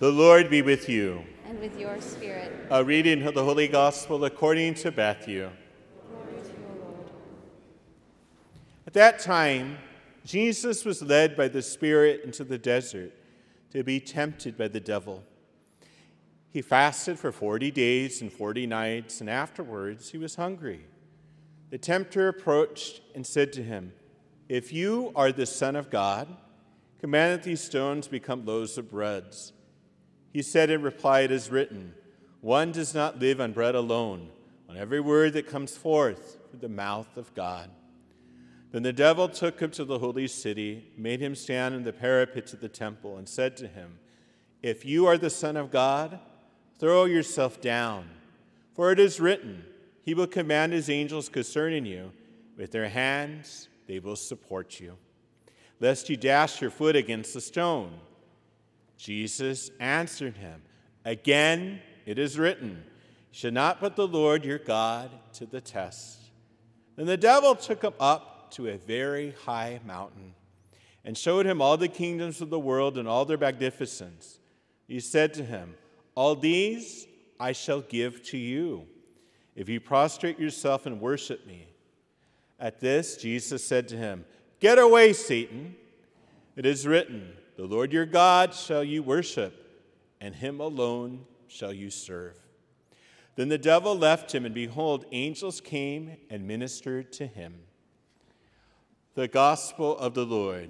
The Lord be with you. And with your spirit. A reading of the Holy Gospel according to Matthew. Glory to you, Lord. At that time, Jesus was led by the Spirit into the desert to be tempted by the devil. He fasted for 40 days and 40 nights, and afterwards he was hungry. The tempter approached and said to him, "If you are the Son of God, command that these stones become loaves of bread." He said in reply, "It is written, one does not live on bread alone, on every word that comes forth from the mouth of God." Then the devil took him to the holy city, made him stand in the parapet of the temple, and said to him, "If you are the Son of God, throw yourself down, for it is written, he will command his angels concerning you. With their hands they will support you, lest you dash your foot against a stone." Jesus answered him, "Again it is written, you shall not put the Lord your God to the test." Then the devil took him up to a very high mountain and showed him all the kingdoms of the world and all their magnificence. He said to him, "All these I shall give to you, if you prostrate yourself and worship me." At this, Jesus said to him, "Get away, Satan. It is written, the Lord your God shall you worship, and him alone shall you serve." Then the devil left him, and behold, angels came and ministered to him. The Gospel of the Lord.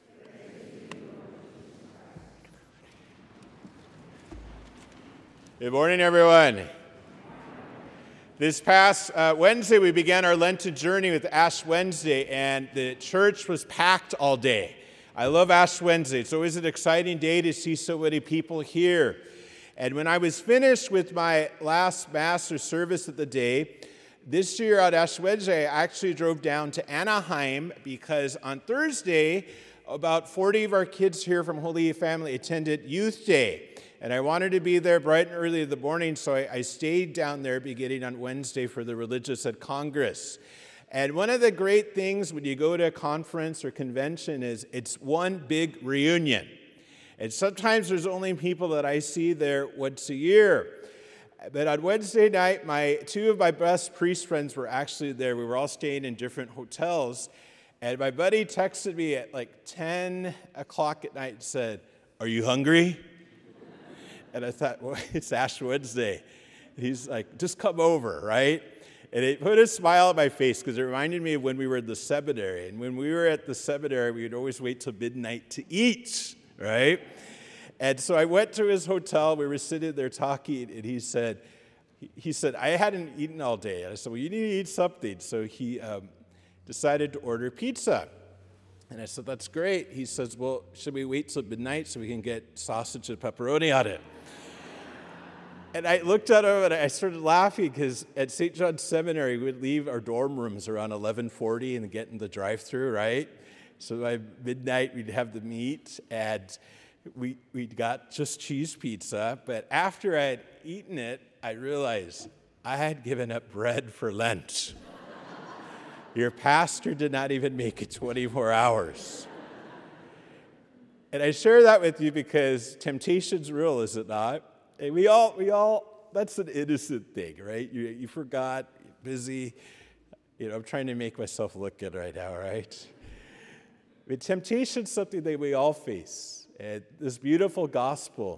Good morning, everyone. This past Wednesday, we began our Lenten journey with Ash Wednesday, and the church was packed all day. I love Ash Wednesday. It's always an exciting day to see so many people here. And when I was finished with my last Mass or service of the day, this year on Ash Wednesday, I actually drove down to Anaheim because on Thursday, about 40 of our kids here from Holy Family attended Youth Day. And I wanted to be there bright and early in the morning, so I stayed down there beginning on Wednesday for the Religious at Congress. And one of the great things when you go to a conference or convention is it's one big reunion. And sometimes there's only people that I see there once a year. But on Wednesday night, two of my best priest friends were actually there. We were all staying in different hotels. And my buddy texted me at like 10 o'clock at night and said, "Are you hungry?" And I thought, well, it's Ash Wednesday. He's like, "Just come over," right? And it put a smile on my face because it reminded me of when we were at the seminary. And when we were at the seminary, we would always wait till midnight to eat, right? And so I went to his hotel. We were sitting there talking, and he said, "I hadn't eaten all day." And I said, "Well, you need to eat something." So he decided to order pizza. And I said, "That's great." He says, "Well, should we wait till midnight so we can get sausage and pepperoni on it?" And I looked at him and I started laughing because at St. John's Seminary, we would leave our dorm rooms around 11:40 and get in the drive-thru, right? So by midnight, we'd have the meat, and we got just cheese pizza. But after I had eaten it, I realized I had given up bread for Lent. Your pastor did not even make it 24 hours. And I share that with you because temptation's real, is it not? And we all, that's an innocent thing, right? You forgot, you're busy. I'm trying to make myself look good right now, right? But temptation's something that we all face. And this beautiful gospel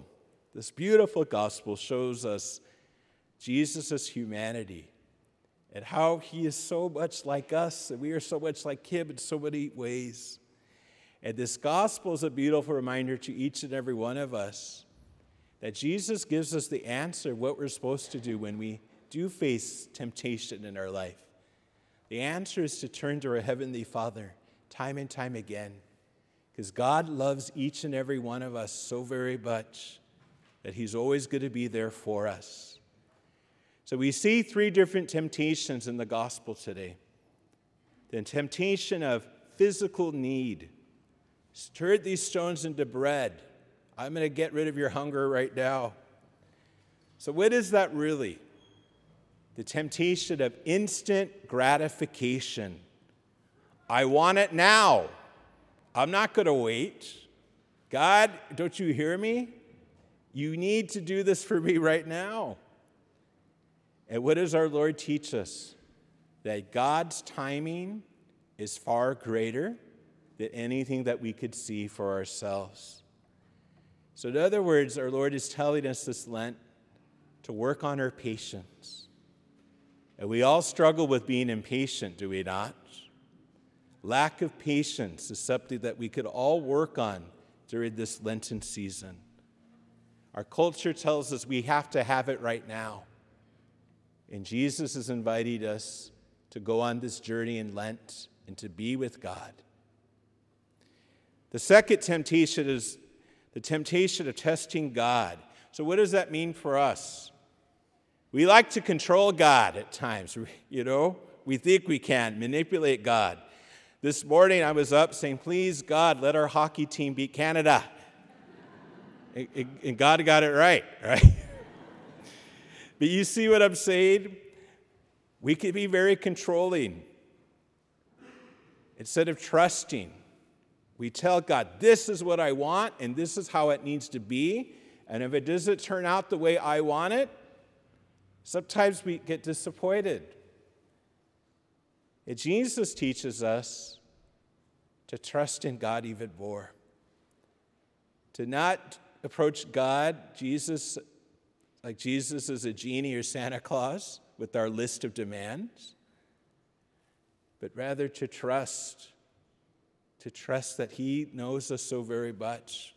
shows us Jesus' humanity and how he is so much like us, and we are so much like him in so many ways. And this gospel is a beautiful reminder to each and every one of us that Jesus gives us the answer of what we're supposed to do when we do face temptation in our life. The answer is to turn to our Heavenly Father time and time again, because God loves each and every one of us so very much that he's always going to be there for us. So we see three different temptations in the gospel today. The temptation of physical need. Turn these stones into bread. I'm going to get rid of your hunger right now. So what is that really? The temptation of instant gratification. I want it now. I'm not going to wait. God, don't you hear me? You need to do this for me right now. And what does our Lord teach us? That God's timing is far greater than anything that we could see for ourselves. So in other words, our Lord is telling us this Lent to work on our patience. And we all struggle with being impatient, do we not? Lack of patience is something that we could all work on during this Lenten season. Our culture tells us we have to have it right now. And Jesus is inviting us to go on this journey in Lent and to be with God. The second temptation is the temptation of testing God. So what does that mean for us? We like to control God at times, We think we can manipulate God. This morning I was up saying, please, God, let our hockey team beat Canada. And God got it right? But you see what I'm saying? We can be very controlling. Instead of trusting, we tell God, this is what I want, and this is how it needs to be. And if it doesn't turn out the way I want it, sometimes we get disappointed. And Jesus teaches us to trust in God even more. To not approach God, Jesus is a genie or Santa Claus with our list of demands, but rather to trust that He knows us so very much.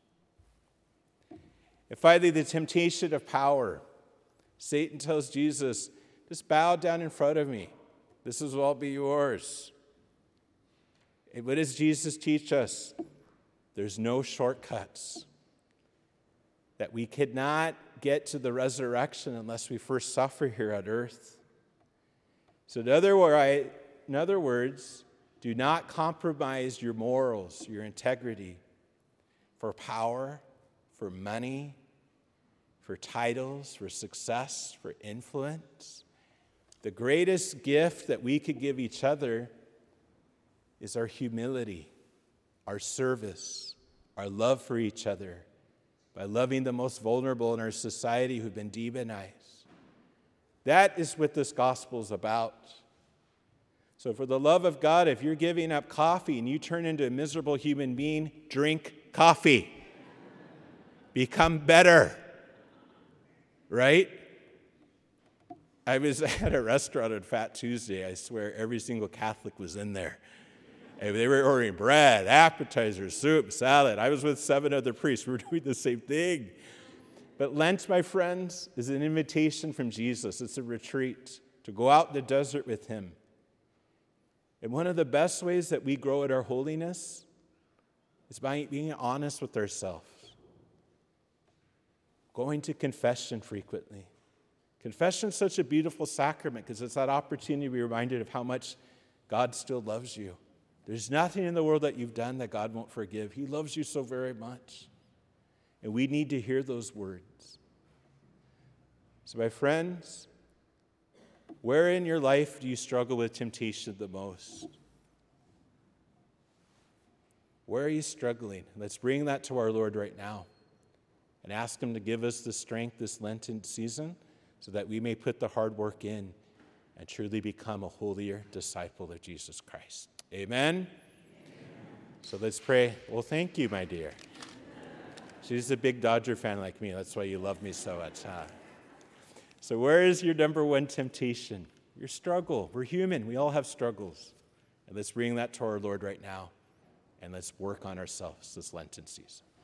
And finally, the temptation of power. Satan tells Jesus, just bow down in front of me. This will all be yours. And what does Jesus teach us? There's no shortcuts. That we cannot get to the resurrection unless we first suffer here on earth. So in other words, do not compromise your morals, your integrity for power, for money, for titles, for success, for influence. The greatest gift that we could give each other is our humility, our service, our love for each other, by loving the most vulnerable in our society who've been demonized. That is what this gospel is about. So for the love of God, if you're giving up coffee and you turn into a miserable human being, drink coffee. Become better. Right? I was at a restaurant on Fat Tuesday. I swear every single Catholic was in there. And they were ordering bread, appetizers, soup, salad. I was with 7 other priests. We were doing the same thing. But Lent, my friends, is an invitation from Jesus. It's a retreat to go out in the desert with Him. And one of the best ways that we grow at our holiness is by being honest with ourselves. Going to confession frequently. Confession is such a beautiful sacrament because it's that opportunity to be reminded of how much God still loves you. There's nothing in the world that you've done that God won't forgive. He loves you so very much. And we need to hear those words. So my friends, where in your life do you struggle with temptation the most? Where are you struggling? Let's bring that to our Lord right now and ask Him to give us the strength this Lenten season so that we may put the hard work in and truly become a holier disciple of Jesus Christ. Amen? So let's pray. Well, thank you, my dear. She's a big Dodger fan like me. That's why you love me so much, huh? So where is your number one temptation? Your struggle. We're human. We all have struggles. And let's bring that to our Lord right now. And let's work on ourselves this Lenten season.